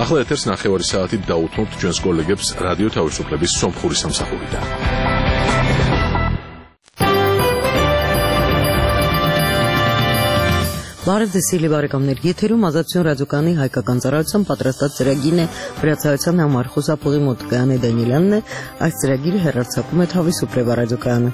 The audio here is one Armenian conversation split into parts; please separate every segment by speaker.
Speaker 1: ახლა ეთერს ნახევარი საათით დაუთმობთ ჩვენს კოლეგებს რადიო თავისუფლების სომხური სამსახურიდან.
Speaker 2: Բարև դեսիլի բարեկամներ, եթերում ազատություն ռադիոկայանի հայկական ծառայության պատրաստած ծրագիրն է, վրացայության համար խոսափողի մոտ Գայանե Դանիելյանն է, այս ծրագիրը հեռարձակում է Თავისუფლება ռադիոկայանը։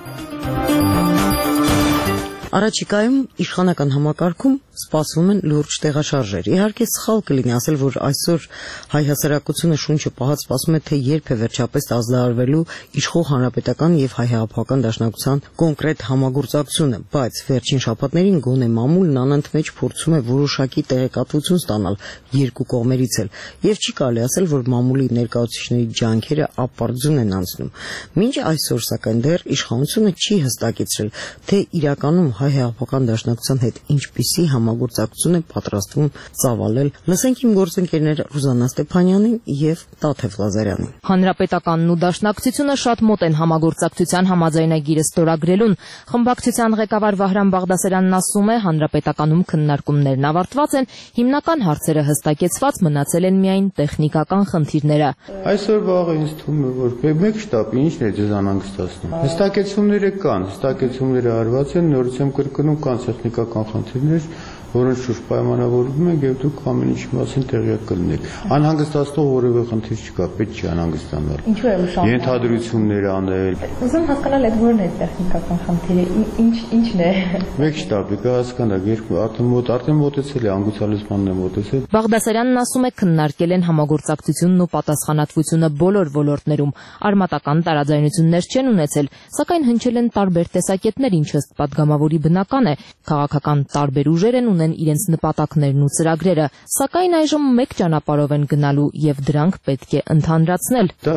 Speaker 2: Առաջիկայում իշխանական համակարգում սպասվում են լուրջ տեղաշարժեր։ Իհարկե սխալ կլինի ասել, որ այսօր հայ հասարակությունը շունչը պահած սպասում է, թե երբ է վերջապես ազդարարվելու իշխող հանրապետական եւ հայ հեղափոխական դաշնակցության կոնկրետ համագործակցությունը, բայց վերջին շաբաթներին գոնե մամուլն անընդմեջ փորձում է որոշակի տեղեկատվություն ստանալ երկու կողմերից էլ, եւ չի կարելի ասել, որ մամուլի ներկայացուցիչների ջանքերը ապարդյուն են անցնում։ Մինչ այսօր սակայն դեռ իշխանությունը չի հստակեցրել, թե իրականում հայ հեղափոխական դաշնակցության հետ ինչպիսի համագործակցություն է պատրաստվում ծավալել։ Լսենք իմ գործընկերներ Ռուզաննա Ստեփանյանին եւ Տաթև Լազարյանին։
Speaker 3: Հանրապետականն ու դաշնակցությունը շատ մոտ են համագործակցության համաձայնագիրը ստորագրելուն։ Խմբակցության ղեկավար Վահրամ Բաղդասարյանն ասում է, հանրապետականում քննարկումներն ավարտված են, հիմնական հարցերը հստակեցված, մնացել են միայն տեխնիկական խնդիրները։
Speaker 4: Այսօր վաղը ինձ թվում է, որ մեկ շտապ ինչն է ձեզ անհանգստացնում։ Հստակեցումները կան, հստակեցումները արված են, նորից կրկնում կան տեխնիկական խնդիրներ, որոնց շուրջ պայմանավորվում ենք եւ դուք ամեն ինչի մասին տեղյակ կլինեք։ Անհանգստացնող որևէ խնդիր չկա, պետք չի անհանգստանալ։
Speaker 5: Ինչու է ուշադրում։
Speaker 4: Ենթադրություններ անել։
Speaker 5: Ուզում հասկանալ այդ որն է տեխնիկական խնդիրը, ինչն է։
Speaker 4: Մեկ շտապ, հասկանալ, երկու արդեն մոտեցել է, անգուցալիզմանն է մոտեցել։
Speaker 3: Բաղդասարյանն ասում է, քննարկել են համագործակցությունն ու պատասխանատվությունը բոլոր ոլորտներում։ Արմատական տարաձայնություններ չեն ունեցել, սակայն հնչել են տարբեր տեսակետներ, ինչը ըստ падգամավորի բնական է։ Քաղաքական տարբեր ուժեր են ունեն իրենց նպատակներն ու ծրագրերը, սակայն այժմ մեկ ճանապարհով են գնալու եւ դրանք պետք է ընդհանրացնել։
Speaker 4: Դա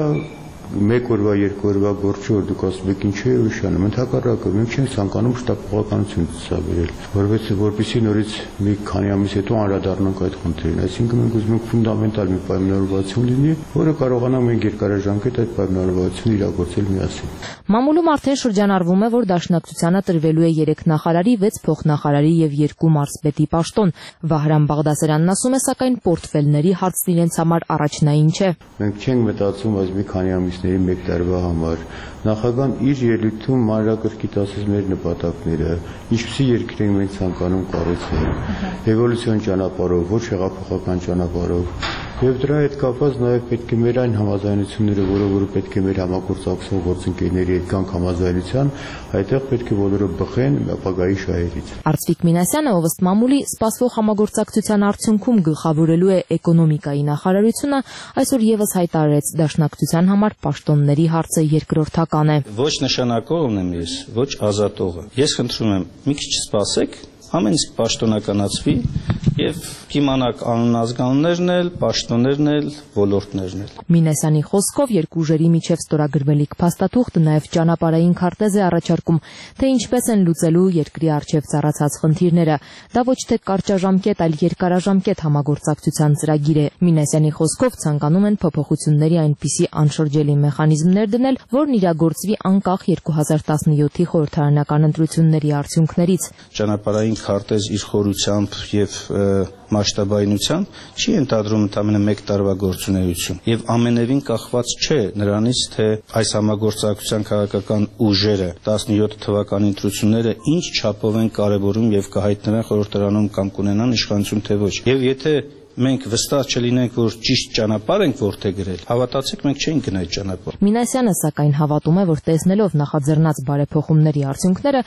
Speaker 4: մեկ օրվա, երկու օրվա գործ չէ, որ դուք ասում եք ինչու է ուշանում, ընդհակառակը մենք չենք ցանկանում շտապողականություն ցուցաբերել, որովհետեւ նորից մի քանի ամիս հետո անդրադառնանք այդ խնդրին, այսինքն մենք ուզում ենք ֆունդամենտալ մի պայմանավորվածություն լինի, որը կարողանա մենք երկարաժամկետ այդ պայմանավորվածությունը իրագործել միասին։
Speaker 3: Մամուլում արդեն շրջանառվում է, որ դաշնակցությանը տրվելու է 3 նախարարի, 6 փոխնախարարի եւ 2 մարզպետի պաշտոն։ Վահրամ Բաղդասարյանն ասում է, սակայն պորտֆելների հարցն իրենց համար առաջնային չէ։
Speaker 4: Մենք չենք մտածում այս մի քանի ամիսների մեկ տարվա համար։ Նախագահան իր ելույթում մանրակրկիտ ասեց մեր նպատակները, ինչպիսի երկիր ենք մենք ցանկանում կառուցել, էվոլյուցիոն ճանապարհով, ոչ հեղափոխական ճանապարհով։ Եվ դրա հետ կապված նաև պետք է մեր այն համաձայնությունները, որը պետք է մեր համագործակցող գործընկերների հետ կան համաձայնության, այդտեղ պետք է բոլորը բխեն ապագայի շահերից։
Speaker 3: Արծվիկ Մինասյանը, ով ըստ մամուլի սպասվող համագործակցության արդյունքում գլխավորելու է էկոնոմիկայի նախարարությունը, այսօր եւս հայտարարեց դաշնակցության համար պաշտոնների հարցը երկրորդական է։
Speaker 6: Ոչ նշանակողն եմ ես, ոչ ազատողը։ Ես խնդրում եմ, մի քիչ սպասեք, ամեն ինչ պաշտոնականացվի եւ կիմանաք անունազգաններն էլ, պաշտոններն էլ, ոլորտներն էլ։
Speaker 3: Մինասյանի խոսքով երկու ուժերի միջև ստորագրվելիք փաստաթուղթը նաև ճանապարհային քարտեզ է առաջարկում, թե ինչպես են լուծելու երկրի առջև ծառացած խնդիրները։ Դա ոչ թե կարճաժամկետ, այլ երկարաժամկետ համագործակցության ծրագիր է։ Մինասյանի խոսքով ցանկանում են փոփոխությունների այնպիսի անշրջելի մեխանիզմներ դնել, որն իրագործվի անկախ 2017-ի խորհրդարանական ընտրությունների արդյունքներից։
Speaker 6: Ճանապարհային քարտեզ իր խորությամբ եւ մասշտաբայնությամբ չի ընդհանրում ընդամենը մեկ տարվա գործունեություն եւ ամենևին կախված չէ նրանից, թե այս համագործակցության քաղաքական ուժերը 17 թվականի ընտրությունները ինչ չափով են կարևորում եւ կհայտնվեն խորհրդարանում կամ կունենան իշխանություն թե ոչ։ Եվ եթե մենք վստահ չլինենք, որ ճիշտ ճանապարհ ենք որդեգրել, հավատացեք, մենք չենք գնա այդ ճանապարհ։
Speaker 3: Մինասյանը սակայն հավատում է, որ տեսնելով նախաձեռնած բարեփոխումների արդյունքները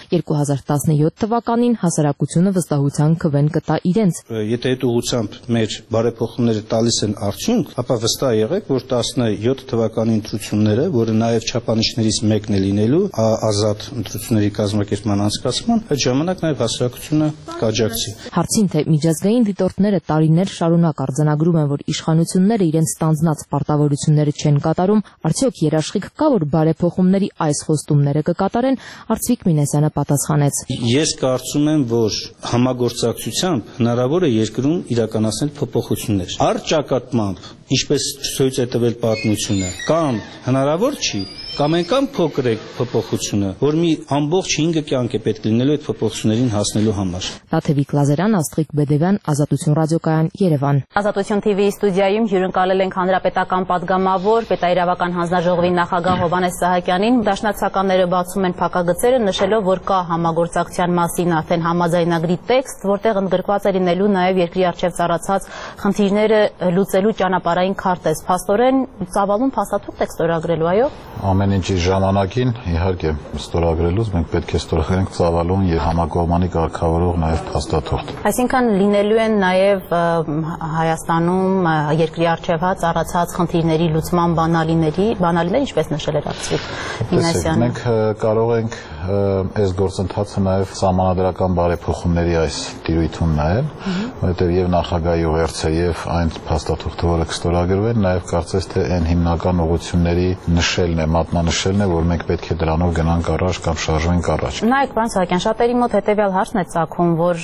Speaker 3: 2017 թվականին հասարակությունը վստահության քվեն կտա իրենց։
Speaker 6: Եթե այդ ուղղությամբ մեր բարեփոխումները տալիս են արդյունք, ապա վստահ եղեք, որ 17 թվականի ընտրությունները, որը նաև չափանիշներից մեկն է լինելու ազատ ընտրությունների կազմակերպման անցկացման, այդ ժամանակ նաև հասարակությունը կաջակցի։
Speaker 3: Հարցին, թե միջազգային դիտորդները տարիներ շարունակ արձանագրում են, որ իշխանությունները իրենց ստանձնած պարտավորությունները չեն կատարում, արդյոք երաշխիք կա, որ բարեփոխումների այս խոստումները կկատարեն, Արծվիկ Մինասյանը պատասխանեց։
Speaker 6: Ես կարծում եմ, որ համագործակցությամբ հնարավոր է երկրում իրականացնել փոփոխություններ։ Առ ճակատմամբ, ինչպես ցույց է տվել պատմությունը, կամ հնարավոր չի, Կամ այնքան փոքր է փոփոխությունը, որ մի ամբողջ 5 կյանք է պետք լինելու այդ փոփոխություններին հասնելու համար։
Speaker 3: Տաթևիկ Լազարյան, Աստղիկ Բեդևյան, Ազատություն ռադիոկայան, Երևան։
Speaker 7: Ազատություն TV-ի ստուդիայում հյուրընկալել ենք հանրապետական падգամավոր, պետաիրավական հանձնաժողովի նախագահ Հովհաննես Սահակյանին։ Դաշնակցականները բացում են փակագծերը, նշելով, որ կա համագործակցության մասին արդեն համաձայնագրի տեքստ, որտեղ ընդգրկված է լինելու նաև երկրի առջև ծառացած խնդիրները լուծելու ճանապարհային քարտեզ։ Փաստորեն ծավալուն փաստաթուղթ եք ստորագրելու, այո։
Speaker 8: Ամեն ինչի ժամանակին, իհարկե, ստորագրելուց մենք պետք է ստորագրենք ծավալուն եւ համակողմանի կարգավորող նաեւ փաստաթուղթ։
Speaker 7: Այսինքն լինելու են նաեւ Հայաստանում երկրի առջև ծառացած խնդիրների լուծման բանալիներ, ինչպես նշել էր Արտվիկ Մինասյանը։
Speaker 8: Մենք կարող ենք այս գործընթացը նաեւ համանդրական բարեփոխումների այս տիրույթում նայել, որովհետեւ եւ նախագահի ուղերձը եւ այն փաստաթուղթը, որը կստորագրվեն, նաեւ կարծես թե այն հիմնական ուղղությունների նշելն է, մատնանշելն է, որ մենք պետք է դրանով գնանք առաջ կամ շարժվենք առաջ։
Speaker 7: Նայեք, պարոն Սահակյան, շատերի մոտ հետեւյալ հարցն է ծագում, որ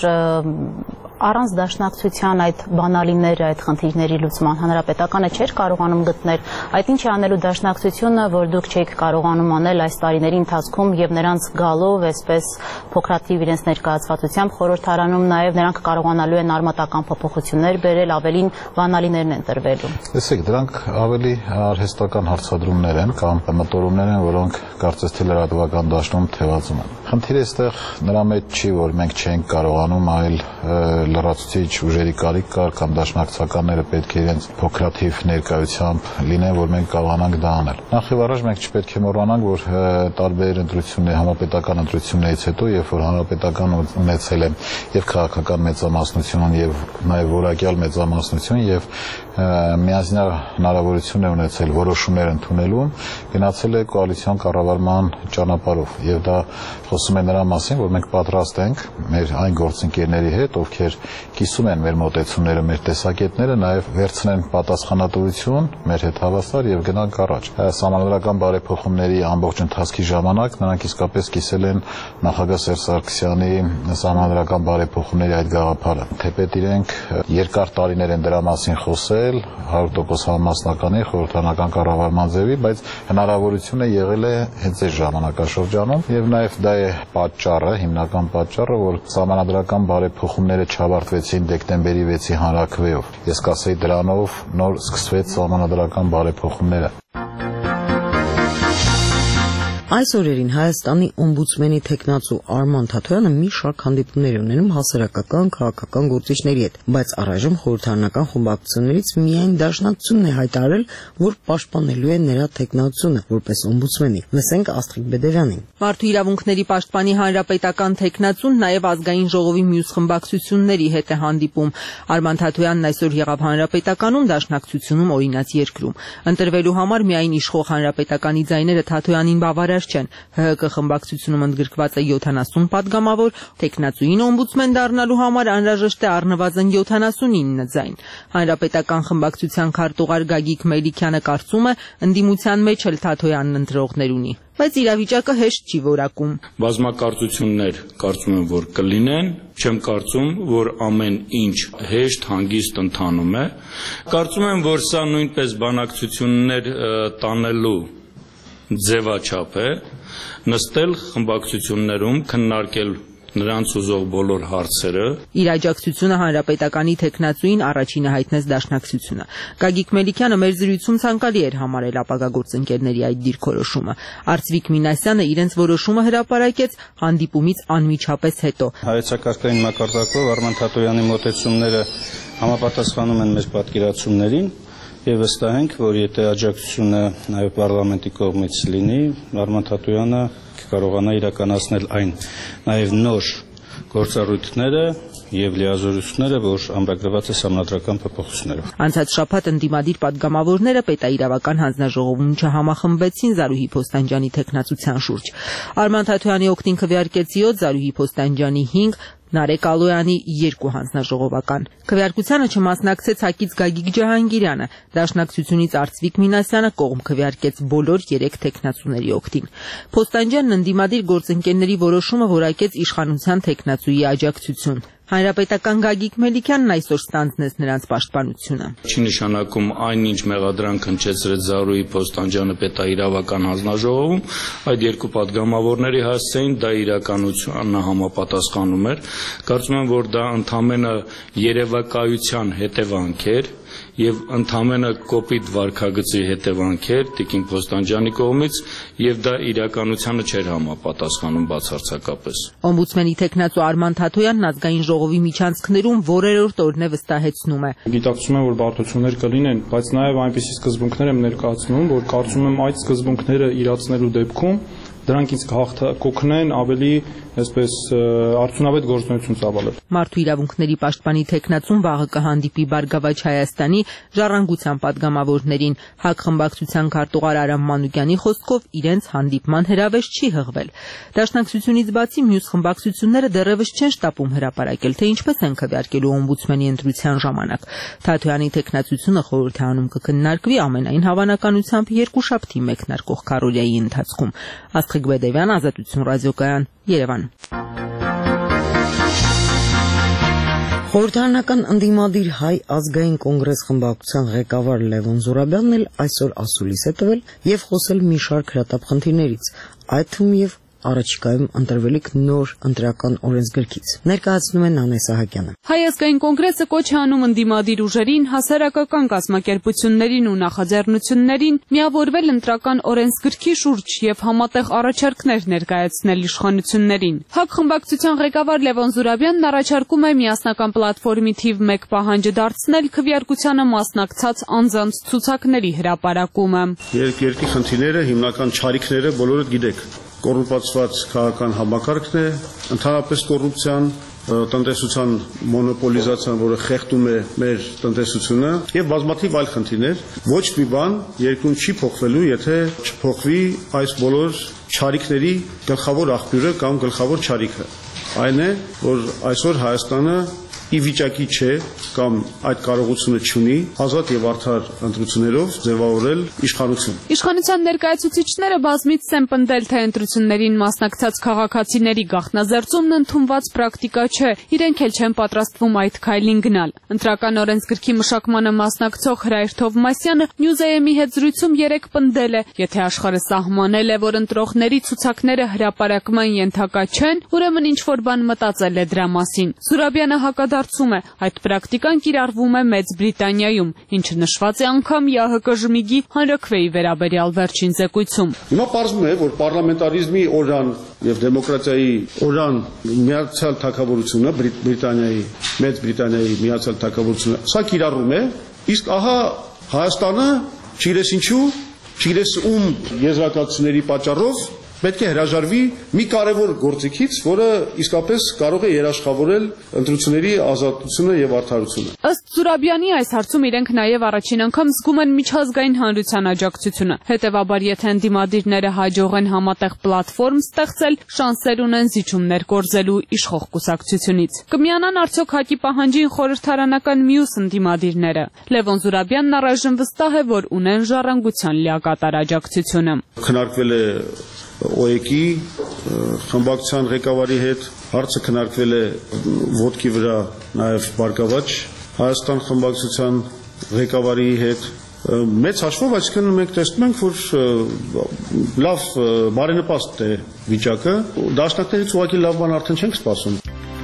Speaker 7: առանց դաշնակցության այդ բանալիները, այդ խնդիրների լուծման հանրապետականը չէր կարողանում գտնել, այդ ինչ է անելու դաշնակցությունը, որ դուք չեք կարողանում անել այս տարիների ընթացքում եւ նրանց գալով այսպես փոքրաթիվ իրենց ներկայացվածությամբ խորհրդարանում նաեւ նրանք կարողանալու են արմատական փոփոխություններ բերել, ավելին բանալիներն են տրվելու։
Speaker 8: Տեսեք, դրանք ավելի արհեստական հարցադրումներ են կամ մտորումներ են, որոնք կարծես թե լրատվական դաշտում թևածում են։ Խնդիրը այստեղ նրա մեջ չի, որ մենք չենք կարողանում, այլ լրացուցիչ ուժերի կարիք կար կամ դաշնակցականները պետք է իրենց փոքրաթիվ ներկայությամբ լինեն, որ մենք կարողանանք դա անել։ Նախ եւ առաջ մենք չպետք է մոռանանք, որ տարբեր ընտրությունների, համապետական ընտրություններից հետո, երբ որ հանրապետական ունեցել է եւ քաղաքական մեծամասնություն եւ նաեւ որակյալ մեծամասնություն եւ միանձնյա հնարավորություն է ունեցել որոշումներ ընդունելու, գնացել է կոալիցիոն կառավարման ճանապարհով եւ դա խոսում է նրա մասին, որ մենք պատրաստ ենք մեր այն գործընկերների հետ, ովքեր կիսում են մեր մոտեցումները, մեր տեսակետները, նաեւ վերցնեն պատասխանատվություն մեր հետ հավասար եւ գնանք առաջ։ Համանդրական բարեփոխումների ամբողջ ընթացքի ժամանակ նրանք իսկապես կիսել են նախագահ Սերժ Սարգսյանի համանդրական բարեփոխումների այդ գաղափարը։ Թեպետ իրենք երկար տարիներ են դրա մասին խոսել 100% համասնականի խորհրդարանական կառավարման ձևի, բայց հնարավորությունը եղել է հենց այս ժամանակաշրջանում եւ նաեւ դա է պատճառը, հիմնական պատճառը, որ համանդրական բարեփոխումները չավարտվեցին դեկտեմբերի 6-ի հանրաքվեով։ Ես կասեի դրանով նոր սկսվեց համանդրական բարեփոխումները։
Speaker 2: Այս օրերին Հայաստանի օմբուդսմենի թեկնածու Արման Թաթոյանը մի շարք հանդիպումներ ունենում հասարակական, քաղաքական գործիչների հետ, բայց առայժմ խորհրդարանական խմբակցություններից միայն Դաշնակցությունն է հայտարարել, որ պաշտպանելու է նրա թեկնածությունը որպես օմբուդսմենի։ Լսենք Աստղիկ Բեդևյանին։
Speaker 9: Մարդու իրավունքների պաշտպանի հանրապետական թեկնածուն նաև ազգային ժողովի մյուս խմբակցությունների հետ է հանդիպում։ Արման Թաթոյանն այսօր եղավ հանրապետականում, Դաշնակցությունում օրինաց երկրում։ Ընտրվելու համար միայն իշխող հանրապետականի ձայները Թաթոյանին բավարար չեն։ ՀՀԿ խմբակցությունում ընդգրկված է 70 падգամավոր, թեկնածուին օմբուդսմեն դառնալու համար անհրաժեշտ է առնվազն 79 ձայն։ Հանրապետական խմբակցության քարտուղար Գագիկ Մելիքյանը կարծում է, ընդդիմության մեջ էլ Թաթոյանն ընտրողներ ունի, բայց իրավիճակը հեշտ չի որակում։
Speaker 10: Բազմակարծություններ կարծում եմ, որ կլինեն, չեմ կարծում, որ ամեն ինչ հեշտ հանգիստ ընթանում է։ Կարծում եմ, որ սա նույնպես բանակցություններ տանելու ձևաչափ է, նստել խմբակցություններում, քննարկել նրանց ուզող բոլոր հարցերը։
Speaker 9: Իր աջակցությունը հանրապետականի թեկնածուին առաջինը հայտնեց Դաշնակցությունը։ Գագիկ Մելիքյանը մեր զրույցում ցանկալի էր համարել ապագա գործընկերների այդ դիրքորոշումը։ Արտվիկ Մինասյանը իրենց որոշումը հրապարակեց հանդիպումից անմիջապես հետո։
Speaker 6: Հայեցակարգային մակարդակով Արման Թաթոյանի մոտեցումները համապատասխանում են մեր պատկերացումներին եւ վստահ ենք, որ եթե աջակցությունը նաեւ պարլամենտի կողմից լինի, Արման Թաթոյանը կկարողանա իրականացնել այն նաեւ նոր գործառույթները եւ լիազորությունները, որ ամրագրված է համանդրական փոփոխություններով։
Speaker 9: Անցած շաբաթ ընդդիմադիր падգամավորները պետաիրավական հանձնաժողովում չհամախմբվեցին Զարուհի Փոստանջյանի թեկնածության շուրջ։ Արման Թաթոյանի օգտին քվեարկեց 7, Զարուհի Փոստանջյանի 5, Նարեկ Ալոյանի 2 հանձնաժողովական։ Քվեարկությանը չմասնակցեց Հակից Գագիկ Ջահանգիրյանը, Դաշնակցությունից Արտվիկ Մինասյանը կողմ քվեարկեց բոլոր 3 թեկնածուների օգտին։ Փոստանջյանն ընդդիմադիր գործընկերների որոշումը որակեց իշխանության թեկնածուի աջակցություն։ Հանրապետական Գագիկ Մելիքյանն այսօր ստանձնեց նրանց պաշտպանությունը։
Speaker 10: Չի նշանակում այնինչ մեղադրանք հնչեցրեց Զարուհի Փոստանջյանը պետաիրավական հանձնաժողովում, այդ երկու падգամավորների հասցեին դա իրականությանը համապատասխանում էր։ Կարծում եմ, որ դա ընդամենը երևակայության հետևանք էր եւ ընդամենը կոպիտ վարքագծի հետևանք էր Տիկին Փոստանջյանի կողմից եւ դա իրականությանը չէր համապատասխանում բացարձակապես։
Speaker 9: Օմբուդսմենի տեխնացու Արման Թաթոյանն ազգային ժողովի միջանցքներում որերորդ օրն է վստահեցնում է։
Speaker 11: Գիտակցում եմ, որ բարդություններ կլինեն, բայց նաեւ այնպիսի սկզբունքներ եմ ներկայացնում, որ կարծում եմ այդ սկզբունքները իրացնելու դեպքում դրանք ինձ կօգնեն ավելի այսպես արդյունավետ գործունեություն ծավալել։
Speaker 9: Մարդու իրավունքների պաշտպանի տեխնացուն վաղը կհանդիպի Բարգավաճ Հայաստանի ժառանգության падգամավորներին։ ՀԱԿ խմբակցության քարտուղար Արամ Մանուկյանի խոսքով իրենց հանդիպման հրավեր չի հղվել։ Դաշնակցությունից բացի մյուս խմբակցությունները դեռևս չեն շտապում հրապարակել, թե ինչպես են քվեարկելու օմբուդսմենի ընտրության ժամանակ։ Թաթոյանի տեխնացությունը խորհրդարանում կքննարկվի ամենայն հավանականությամբ երկուշաբթի մեկնարկող քարոզիայի ընթացքում։ Աստղիկ Բեդևյան, Ազատություն ռադիոկայան, Երևան։
Speaker 2: Խորհրդարանական ընդդիմադիր Հայ ազգային կոնգրես խմբակցության ղեկավար Լևոն Զուրաբյանն էլ այսօր ասուլիս է տվել եւ խոսել մի շարք հրատապ խնդիրներից, այդ թվում եւ առաջիկայում ընտրվելիք նոր ընտրական օրենսգրքից։ Ներկայացնում է Նանե Սահակյանը։
Speaker 12: Հայ ազգային կոնգրեսը կոչ է անում ընդդիմադիր ուժերին, հասարակական կազմակերպություններին ու նախաձեռնություններին միավորվել ընտրական օրենսգրքի շուրջ եւ համատեղ առաջարկներ ներկայացնել իշխանություններին։ ՀԱԿ խմբակցության ղեկավար Լևոն Զուրաբյանն առաջարկում է միասնական պլատֆորմի թիվ 1 պահանջը դարձնել քվեարկությանը մասնակցած անձանց ցուցակների հրապարակումը։
Speaker 13: Երկրի խնդիրները, հիմնական չարիքները բոլորը գիտեք։ Կոռուպացված քաղաքական համակարգն է, ընդհանրապես կոռուպցիան, տնտեսության մոնոպոլիզացիան, որը խեղդում է մեր տնտեսությունը եւ բազմաթիվ այլ խնդիրներ։ Ոչ մի բան երկրում չի փոխվելու, եթե չփոխվի այս բոլոր չարիքների գլխավոր աղբյուրը կամ գլխավոր չարիքը։ Այն է, որ այսօր Հայաստանը ի վիճակի չէ կամ այդ կարողությունը չունի ազատ եւ արդար ընտրություններով ձևավորել իշխանություն։
Speaker 12: Իշխանության ներկայացուցիչները բազմից են պնդել, թե ընտրություններին մասնակցած քաղաքացիների գաղտնազերծումն ընդունված պրակտիկա չէ, իրենք էլ չեն պատրաստվում այդ քայլին գնալ։ Ընտրական օրենսգրքի մշակմանը մասնակցող Հրայր Թովմասյանը Նյուզայեմի հետ զրույցում երեկ պնդել է, եթե աշխարհը սահմանել է, որ ընտրողների ցուցակները հրապարակման ենթակա չեն, ուրեմն ինչ որ բան մտածել է դրա մասին։ Զուրաբյանը հակադարձում է, այդ պրակտիկան կիրառվում է Մեծ Բրիտանիայում, ինչը նշված է անգամ ՀՀԿ ժմիգի հանրաքվեի վերաբերյալ վերջին զեկույցում։
Speaker 13: Հիմա պարզվում է, որ պարլամենտարիզմի օրրան եւ դեմոկրատիայի օրրան միացյալ թագավորությունը, Մեծ Բրիտանիայի միացյալ թագավորությունը, սա կիրառվում է, իսկ ահա Հայաստանը չգիտես ինչու, չգիտես ում եզրակացությունների պատճառով պետք է հրաժարվի մի կարևոր գործիքից, որը իսկապես կարող է երաշխավորել ընտրությունների ազատությունը եւ արդարությունը։
Speaker 12: Ըստ Զուրաբյանի այս հարցում իրենք նաեւ առաջին անգամ զգում են միջազգային հանրության աջակցությունը։ Հետևաբար, եթե ընդդիմադիրները հաջողեն համատեղ պլատֆորմ ստեղծել, շանսեր ունեն զիջումներ կորզելու իշխող կուսակցությունից։ Կմիանան արդյոք ՀԱԿ-ի պահանջին խորհրդարանական մյուս ընդդիմադիրները։ Լևոն Զուրաբյանն առայժմ վստահ է, որ ունեն ժառանգության լիակատար աջակցությունը։
Speaker 13: Քննարկվել է ՕԵԿ-ի խմբակցության ղեկավարի հետ, հարցը քննարկվել է ոտքի վրա նաև Բարգավաճ Հայաստան խմբակցության ղեկավարի հետ։ Մեծ հաշվով, այսինքն մենք տեսնում ենք, որ լավ բարենպաստ է վիճակը, դաշնակներից ուղղակի լավ բան արդեն չենք սպասում։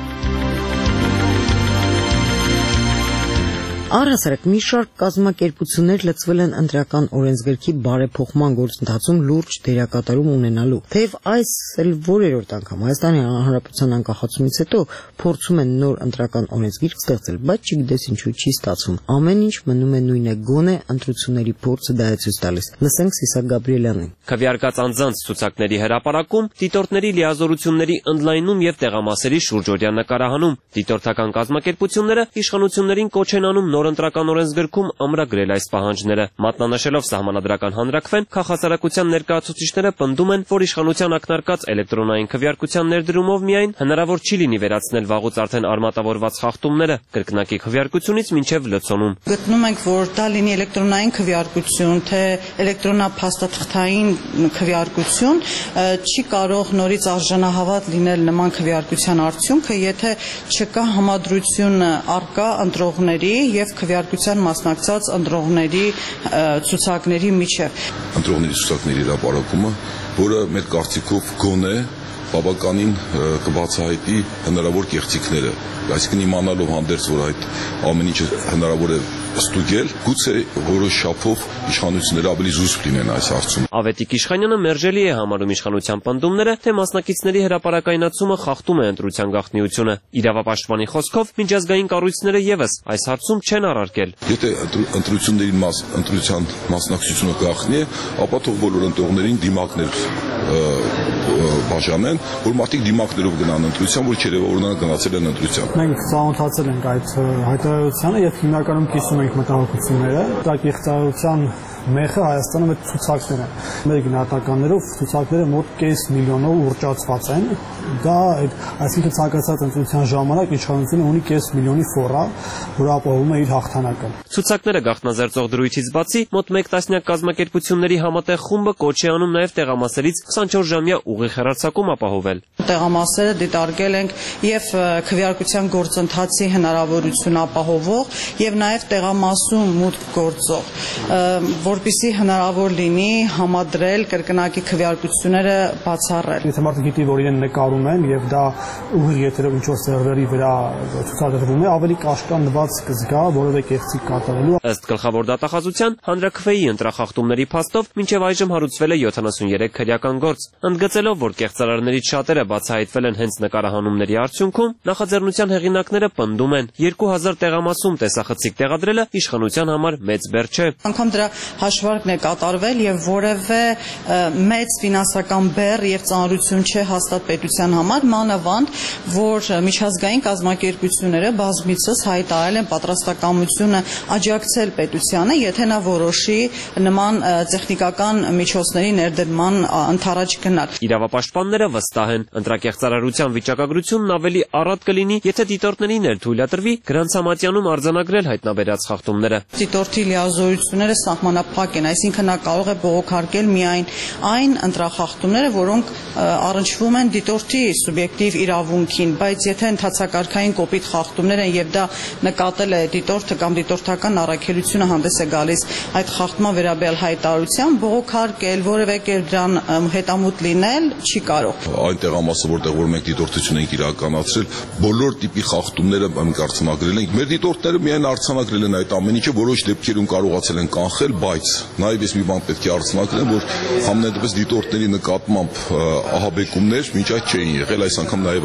Speaker 2: Առհասարակ մի շարք կազմակերպություններ լծվել են ընտրական օրենսգրքի բարեփոխման գործընթացում լուրջ դերակատարում ունենալու։ Թեև այս էլ որերորդ անգամ Հայաստանի Հանրապետության անկախացումից հետո փորձում են նոր ընտրական օրենսգիրք ստեղծել, բայց չգիտես ինչու չի ստացվում։ Ամեն ինչ մնում է նույնը, գոնե ընտրությունների փորձը դա է ցույց տալիս։ Լսենք Սիսակ Գաբրիելյանին։
Speaker 14: Քվեարկած անձանց ցուցակների հրապարակում, դիտորդների լիազորությունների ընդլայնում եւ տեղամասերի շուրջօրյա նկարահանում։ Դիտորդական կազմակերպությունները իշխանություններին կոչ են անում նոր ընտրական օրենսգրքում ամրագրել այս պահանջները։ Մատնանշելով սահմանադրական հանրաքվեն, քաղաքասարակության ներկայացուցիչները պնդում են, որ իշխանության ակնարկած էլեկտրոնային քվեարկության ներդրումով միայն հնարավոր չի լինի վերացնել վաղուց արդեն արմատավորված խախտումները կրկնակի քվեարկությունից մինչև լցոնում։
Speaker 15: Գտնում ենք, որ դա լինի էլեկտրոնային քվեարկություն, թե էլեկտրոնափաստաթղթային քվեարկություն, չի կարող նորից արժանահավատ լինել նման քվեարկության արդյունքը, եթե չկա համադրություն առկա ընտրողների եւ քվեարկության մասնակցած ընտրողների ցուցակների միջև։
Speaker 16: Ընտրողների ցուցակների հրապարակումը, որը մեր կարծիքով գոնե բավականին կբացահայտի հնարավոր կեղծիքները, այսինքն իմանալով հանդերձ, որ այդ ամեն ինչը հնարավոր է ստուգել, գուցե որոշ շափով իշխանությունները ավելի զուսպ լինեն այս հարցում։
Speaker 14: Ավետիք Իշխանյանը մերժելի է համարում իշխանության պնդումները, թե մասնակիցների հրապարակայնացումը խախտում է ընտրության գաղտնիությունը։ Իրավապաշտպանի խոսքով միջազգային կառույցները եւս այս հարցում չեն առարկել։
Speaker 16: Եթե ընտրության մասնակցությունը գաղտնի է, ապա թող բոլոր ընտրողներին դիմակներ բաժանեն, որ մարդիկ դիմակներով գնան ընտրության, որ չերևավորնան գնացել են ընտրության։
Speaker 17: Մենք ծանոթացել ենք այդ հայտարարությանը եւ հիմնականում կիսում ենք մտահոգությունները։ Դա կեղծարարության մեխը Հայաստանում այդ ցուցակներն են։ Մեր գնահատականներով ցուցակները մոտ 5 միլիոնով ուռճացված են։ Դա այսինքն ցանկացած ընտրության ժամանակ իշխանությունը ունի 5 միլիոնի ֆորա, որ ապահովում է իր հաղթանակը։
Speaker 14: Ցուցակները գաղտնազերծող դրույթից բացի մոտ 1 տասնյակ կազմակերպությունների համատեղ խումբը կոչ է անում նաև տեղամասերից 24-ժամյա ուղիղ հեռարձակում ապահովել։
Speaker 15: Տեղամասերը դիտարկել ենք եւ քվեարկության գործընթացի հնարավորություն ապահովող եւ նաեւ տեղամասում մուտք գործող, որպեսզի հնարավոր լինի համադրել կրկնակի քվեարկությունները բացառել։
Speaker 17: Եթե մարդը գիտի, որ իրեն նկարում են եւ դա ուղիղ եթերով ինչ-որ սերվերի վրա ցուցադրվում է, ավելի կաշկանդված կզգա որևէ կեղծիք կատարելու։
Speaker 14: Ըստ գլխավոր դատախազության, հանրաքվեի ընտրախախտումների փաստով մինչև այժմ հարուցվել է 73 քրեական գործ։ Ընդգծելով, որ կեղծարարներից շատերը բացահայտվել են հենց նկարահանումների արդյունքում, նախաձեռնության հեղինակները պնդում են 2000 տեղամասում տեսախցիկ տեղադրելը իշխանության համար մեծ բեռ չէ։
Speaker 15: Անգամ դրա հաշվարկն է կատարվել եւ որևէ մեծ ֆինանսական բեռ եւ ծանրություն չէ հաստատ պետության համար, մանավանդ որ միջազգային կազմակերպությունները բազմիցս հայտարարել են պատրաստակամությունը աջակցել պետությանը, եթե նա որոշի նման տեխնիկական միջոցների ներդրման ընթരാճ գնալ։
Speaker 14: Իրավապաշտպանները վստահ են, ընտրակեղծարարության վիճակագրությունն ավելի առատ կլինի, եթե դիտորդներին էլ թույլատրվի գրանցամատյանում արձանագրել հայտնաբերած խախտումները։
Speaker 15: Դիտորդի լիազորությունները սահմանափակ են, այսինքն նա կարող է բողոքարկել միայն այն ընտրախախտումները, որոնք առնչվում են դիտորդի սուբյեկտիվ իրավունքին, բայց եթե ընթացակարգային կոպիտ խախտումներ են եւ դա նկատել է դիտորդը կամ դիտորդական առաքելությունը հանդես է գալիս այդ խախտման վերաբերյալ հայտարարության, բողոքարկել, որևէ կերպ դրան հետամուտ լինել չի կարող։
Speaker 16: Այն տեղամասը, որտեղ որ մենք դիտորդություն ենք իրականացրել, բոլոր տիպի խախտումները մենք արձանագրել ենք։ Մեր դիտորդները միայն արձանագրել են այդ ամեն ինչը, որոշ դեպքերում կարողացել են կանխել, բայց նաև ես մի բան պետք է արձանագրեմ, որ համենայնդեպս դիտորդների նկատմամբ ահաբեկումներ մինչ այդ չէին եղել, այս անգամ նաև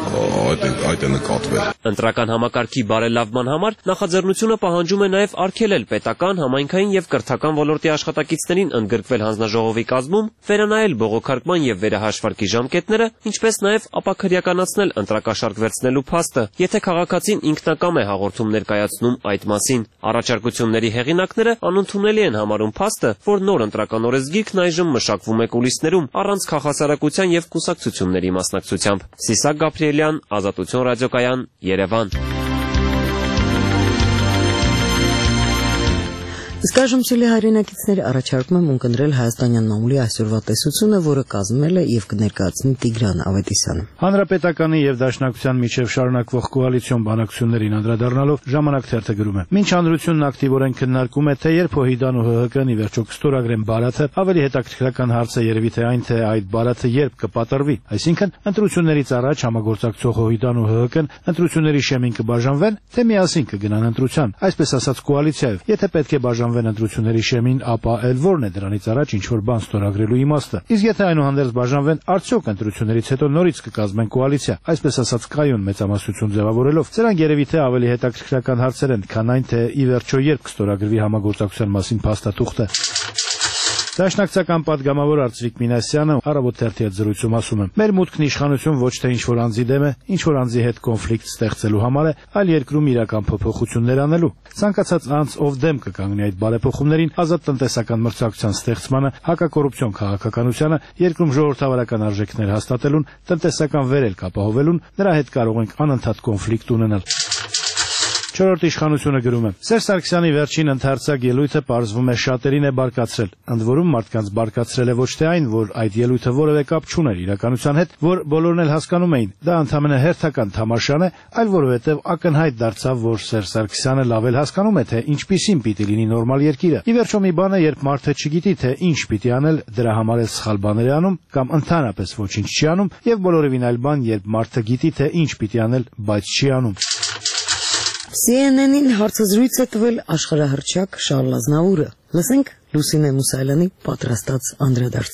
Speaker 16: այդ է նկատվել։
Speaker 14: Ընտրական համակարգի բարելավման համար նախաձեռնությունը պահանջում է նաև արգելել պետական, համայնքային եւ կրթական ոլորտի աշխատակիցներին ընդգրկվել հանձնաժողովի կազմում, վերանայել բողոքարկման եւ վերահաշվարկի ժամկետները, ինչպես նաև ապաքրյականացնել ընտրակաշարք վերցնելու փաստը, եթե քաղաքացին ինքնակամ է հաղորդում ներկայացնում այդ մասին։ Առաջարկությունների հեղինակները անընդունելի են համարում փաստը, որ նոր ընտրական օրենսգիրքն այժմ մշակվում է կուլիսներում առանց քաղաքասարակության եւ կուսակցությունների մասնակցությամբ։ Սիսակ Գաբրիելյան, Ազատություն ռադիոկայան, Երևան։
Speaker 2: Իսկ այժմ սիրելի հայրենակիցների առաջարկում եմ ունկնդրել հայաստանյան մամուլի այսօրվա տեսությունը, որը կազմել է եւ կներկայացնի Տիգրան Ավետիսյանը։
Speaker 18: Հանրապետականի եւ Դաշնակցության միջև շարունակվող կոալիցիոն բանակցություններին անդրադառնալով ժամանակ թերթը գրում է. Մինչ հանրությունն ակտիվորեն քննարկում է, թե երբ ՀՅԴ-ն ու ՀՀԿ-ն ի վերջո կստորագրեն բարաթը, ավելի հետաքրքրական հարց է երևի թե այն, թե այդ բարաթը երբ կպատռվի, այսինքն ընտրություններից առաջ համագործակցող ՀՅԴ-ն ու ՀՀԿ-ն ընտրությունների շեմին կբաժանվեն, թե միասին կգնան ընտրության, այսպես ասած կոալիցիայով, եթե պետք է բաժանվեն ընտրությունների շեմին, ապա էլ որն է դրանից առաջ ինչ-որ բան ստորագրելու իմաստը։ Իսկ եթե այնուհանդերձ բաժանվեն, արդյոք ընտրություններից հետո նորից կկազմեն կոալիցիա, այսպես ասած կայուն մեծամասնություն ձևավորելով, սրանք երևի թե ավելի հետաքրքրական հարցեր են, քան այն, թե ի վերջո երբ կստորագրվի համագործակցության մասին փաստաթուղթը։ Դաշնակցական падգամավոր Արծվիկ Մինասյանը Առավոտ թերթի հետ զրույցում ասում է. «Մեր մուտքն իշխանություն ոչ թե ինչ-որ անձի դեմ է, ինչ-որ անձի հետ կոնֆլիկտ ստեղծելու համար է, այլ երկրում իրական փոփոխություններ անելու։ Ցանկացած անձ, ով դեմ կկանգնի այդ բարեփոխումներին, ազատ տնտեսական մրցակցության ստեղծմանը, հակակոռուպցիոն քաղաքականությանը, երկրում ժողովրդավարական արժեքներ հաստատելուն, տնտեսական վերելք ապահովելուն, նրա հետ կարող ենք անընդհատ կոնֆլիկտ ունենալ»։ Չորրորդ իշխանությունը գրում է. Սերժ Սարգսյանի վերջին ընդարձակ ելույթը պարզվում է շատերին է բարկացրել։ Ընդ որում մարդկանց բարկացրել է ոչ թե այն, որ այդ ելույթը որևէ կապ չուներ իրականության հետ, որ բոլորն էլ հասկանում էին, դա ընդամենը հերթական թամաշան է, այլ որովհետև ակնհայտ դարձավ, որ Սերժ Սարգսյանը լավ էլ հասկանում է, թե ինչպիսին պիտի լինի նորմալ երկիրը։ Ի վերջո մի բան է, երբ մարդը չգիտի, թե ինչ պիտի անել, դրա համար էլ սխալ բաներ է անում կամ ընդհանրապես ոչինչ չի անում, եւ բոլորովին այլ բան, երբ մարդը գիտի, թե ինչ պիտի անել, բայց չի անում։
Speaker 2: CNN-ին հարցազրույց է տվել աշխարհահռչակ Շարլ Ազնավուրը։ Լսենք Լուսինե Մուսայելյանի պատրաստած անդրադարձ։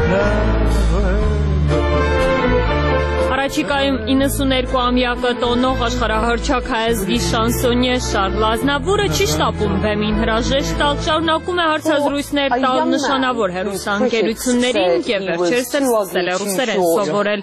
Speaker 12: Առաջիկայում 92-ամյակը տոնող աշխարհահռչակ հայազգի շանսոնյե Շարլ Ազնավուրը չի շտապում բեմին հրաժեշտ տալ, շարունակում է հարցազրույցներ տալ նշանավոր հեռուստաընկերություններին եւ վերջերս սկսել է ռուսերեն սովորել։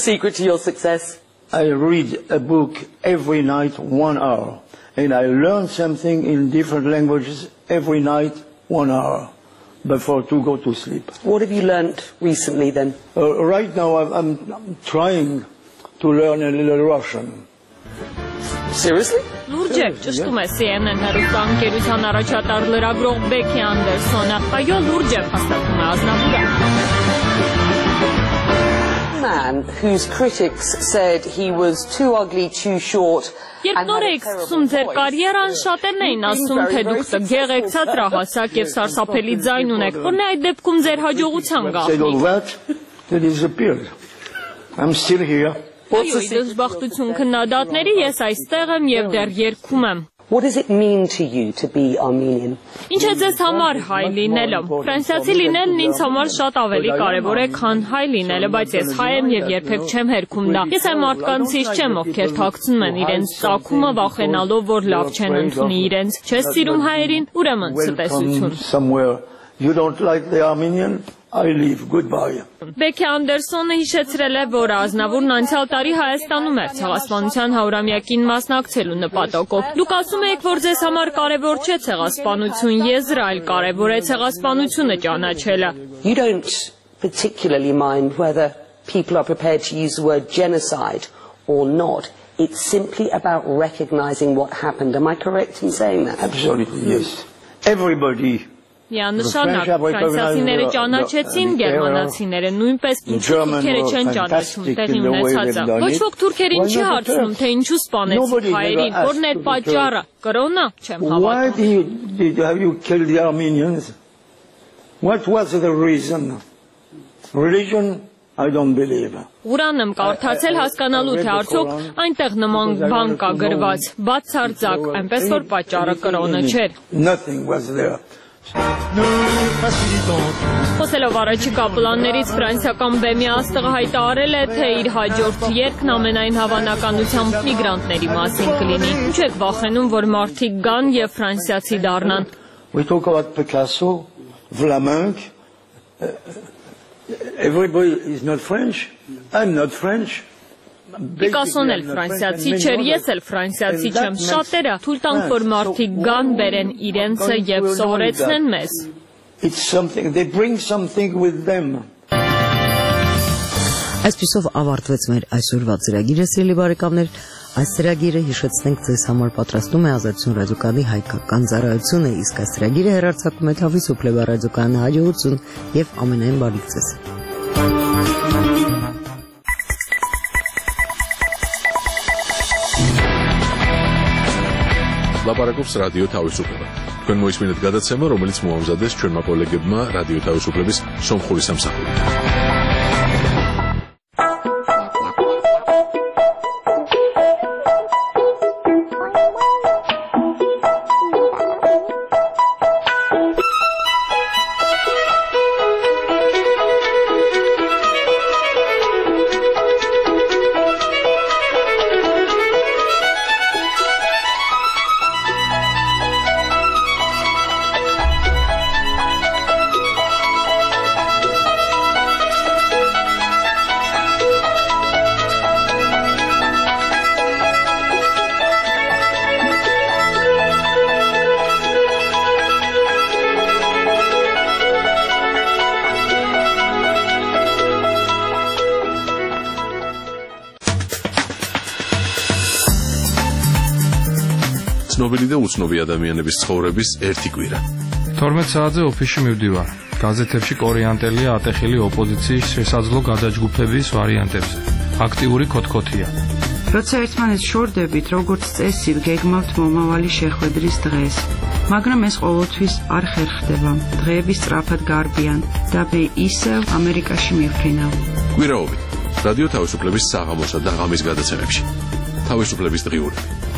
Speaker 19: I read a book every night 1 hour, and I learn something in different languages every night 1 hour before to go to sleep.
Speaker 20: What have you learnt recently then?
Speaker 19: Right now I'm trying to learn a little Russian.
Speaker 20: Seriously?
Speaker 12: Լուրջ է, ճշտում է CNN հեռուստաընկերության առաջատար լրագրող Բեքի Անդերսոնը։ Այո, լուրջ է, հաստատում է Ազնավուրը։
Speaker 20: Man whose critics said he was too ugly, too short.
Speaker 12: Երբ նոր եք սկսում ձեր կարիերան, շատերն էին ասում, թե դուք տգեղ եք, ցածրահասակ եւ սարսափելի ձայն ունեք, որն է այդ դեպքում ձեր հաջողության գաղտնիքը։
Speaker 19: I'm still here.
Speaker 12: Այո, դժբախտություն քննադատների, ես այստեղ եմ եւ դեռ երգում եմ։
Speaker 20: What does it mean to you to be Armenian?
Speaker 12: Ինչ է ձեզ համար հայ լինելը։ Ֆրանսիացի լինելն ինձ համար շատ ավելի կարևոր է, քան հայ լինելը, բայց ես հայ եմ եւ երբեք չեմ հերքում դա։ Ես այն մարդկանցից չեմ, ովքեր թաքցնում են իրենց ծագումը, վախենալով, որ լավ չեն ընդունի իրենց։ Չես սիրում հայերին, ուրեմն ցտեսություն։
Speaker 19: You don't like the Armenian? I leave. Goodbye.
Speaker 12: Բեքի Անդերսոնը հիշեցրել է, որ Ազնավուրն անցյալ տարի Հայաստանում էր ցեղասպանության 100-ամյակին մասնակցելու նպատակով։ Դուք ասում եք, որ ձեզ համար կարևոր չէ ցեղասպանություն եզրը, այլ կարևոր է ցեղասպանությունը ճանաչելը։
Speaker 20: You don't particularly mind whether people are prepared to use the word genocide or not. It's simply about recognizing what happened. Am I correct in saying that?
Speaker 19: Absolutely, yes. Everybody
Speaker 12: Միանշանակ ֆրանսիացիները ճանաչեցին, գերմանացիները նույնպես, ինչու թուրքերը չեն ճանաչում տեղի ունեցածը։ Ոչ ոք թուրքերին չի հարցնում, թե ինչու սպանեցին հայերին, որն էր պատճառը։ Կրոնա, չեմ հավատում։
Speaker 19: Why have you killed the Armenians? What was the reason? Religion? I don't believe.
Speaker 12: Ուրան եմ կարդացել հասկանալու, թե արդյոք այնտեղ նման բան կա գրված, բացարձակ, այնպես որ պատճառը կրոնը չէր։
Speaker 19: Nothing was there.
Speaker 12: Խոսելով առաջիկա պլաններից, ֆրանսիական բեմի աստղը հայտարարել է, թե իր հաջորդ երգն ամենայն հավանականությամբ միգրանտների մասին կլինի։ Ինչ եք վախենում, որ մարդիկ գան եւ ֆրանսիացի դառնան։
Speaker 19: We talk about Picasso, Vlaminck. Everybody is not French. I'm not French.
Speaker 12: Պիկասոն էլ ֆրանսիացի չէր, ես էլ ֆրանսիացի չեմ, շատերը թույլ տանք, որ մարդիկ գան, բերեն իրենցը եւ սովորեցնեն մեզ։
Speaker 19: They bring something with them.
Speaker 2: Այսպիսով ավարտվեց մեր այսօրվա ծրագիրը, սիրելի բարեկամներ։ Այս ծրագիրը հիշեցնենք ձեզ համար պատրաստում է Ազատություն ռադիոկայանի հայկական ծառայությունը, իսկ այս ծրագիրը հեռարձակում է Թավի Սուպլեվա ռադիոկայանի հաջողություն եւ ամենայն բարիք ձեզ։
Speaker 1: Լապարակობს ռադիո Թավիսուպլեվը։ Քön მოისმინეთ გადაცემა, რომელიც მოამზადეს ჩვენმა კოლეგებმა რადიო თავისუფლების სომხური სამსახურით. ცნობილი და უცნობი ადამიანების ცხოვრების ერთი კვირა.
Speaker 11: 12 საათზე ოფისში მივდივარ. გაზეთებში კორიანტელია ატეხილი ოპოზიციის შესაძლო გადაჯგუფების ვარიანტებზე. აქტიური ქოთქოთია.
Speaker 21: როცა ერთმანეთს შორდებით, როგორც წესი, გეგმავთ მომავალი შეხვედრის დღეს. მაგრამ ეს ყოველთვის არ ხერხდება. დღეები სწრაფად გარბიან და მე ისევ ამერიკაში მივფრინავ.
Speaker 1: კვირაობით რადიო თავისუფლების საღამოსა და ღამის გადაცემებში. თავისუფლების დღიურები.